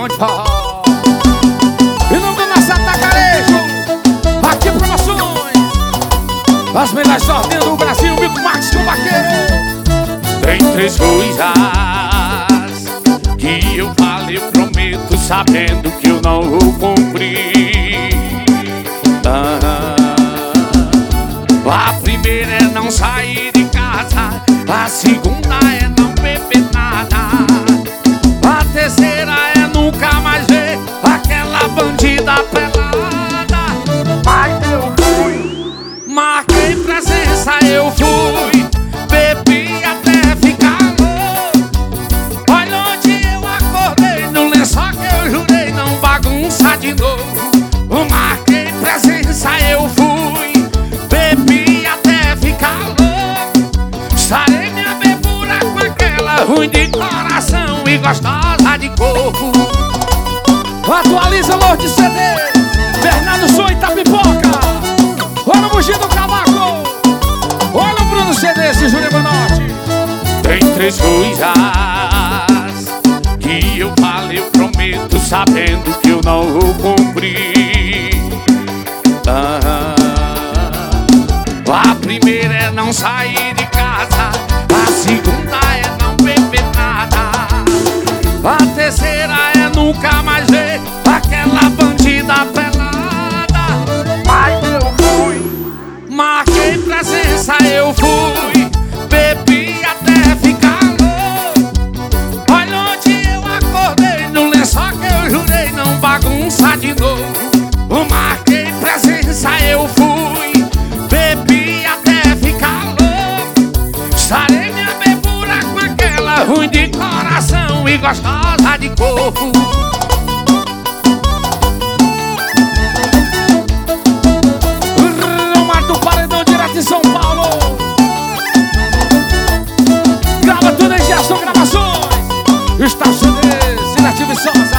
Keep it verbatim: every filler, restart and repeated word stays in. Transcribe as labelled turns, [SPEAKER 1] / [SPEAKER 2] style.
[SPEAKER 1] bom de forró. Em nome do nosso atacarejo, aqui promoções, as melhores ordens do Brasil, Mico Max com Vaqueiro.
[SPEAKER 2] Tem três coisas que eu falo e prometo, sabendo que eu não vou cumprir. ah, A primeira é não sair de casa, a segunda é não beber nada, a terceira é nunca mais ver aquela bandida pelada. Mas eu fui, marquei presença, eu fui, bebi até ficar louco. Olha onde eu acordei, no lençol que eu jurei não bagunçar de novo. Marquei presença, eu fui, bebi até ficar louco. Sarei minha bebura com aquela ruim de coração e gostosa de corpo.
[SPEAKER 1] Atualiza Lourdes C D, Bernardo Som e Tapipoca. Olha o Mugido Cavaco, olha o Bruno C D, esse Júlio Bonotti.
[SPEAKER 2] Tem três coisas que eu falo, eu prometo, sabendo que eu não vou cumprir. ah, A primeira é não sair de casa, a segunda é não beber nada, a terceira é nunca mais ver aquela bandida pelada. Mas eu fui, marquei presença, eu fui, bebi até ficar louco. Olha onde eu acordei, no lençol que eu jurei não bagunçar de novo. Marquei presença, eu fui, bebi até ficar louco. Sarei minha bebura com aquela ruim de coração e gostosa de corpo.
[SPEAKER 1] Romar do Paredão, direto em São Paulo. Grava tudo em Gerson Gravações, Estação Seletivo e Sós.